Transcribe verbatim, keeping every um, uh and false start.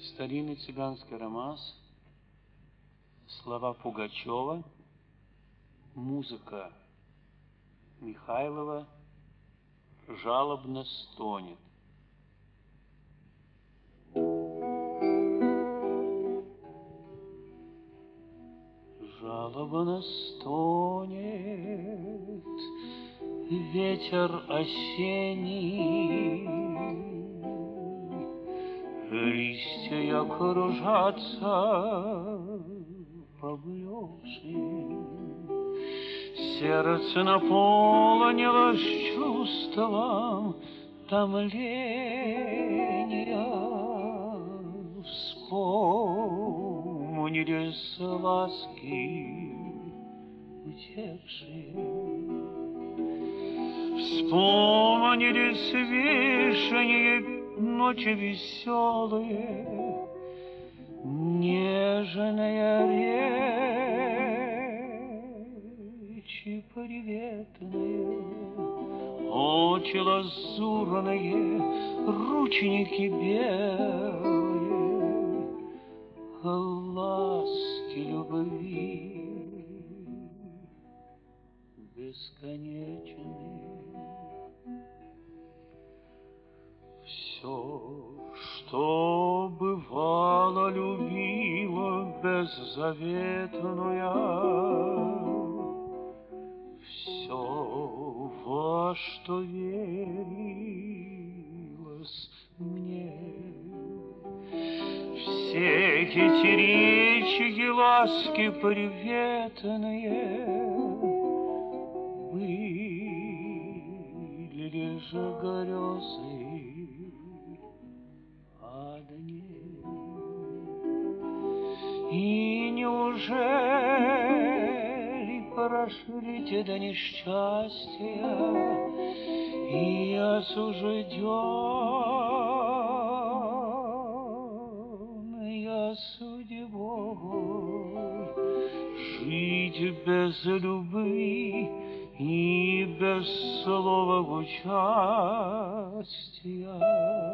Старинный цыганский романс, слова Пугачева, музыка Михайлова, жалобно стонет. Жалобно стонет ветер осенний, листья кружатся поблекшие, сердце наполнилось чувством томления. Вспомнились ласки утекшие, вспомнились вишни ночи веселые, нежная речи приветные, очи лазурные, ручники белые, ласки любви бесконечные. Все, что бывало, любила беззаветная, все, во что верилось мне, все эти речи, ласки приветные были лишь грезы одни. И неужели прошли те до несчастья и осужденная судьбой жить без любви и без слова участия?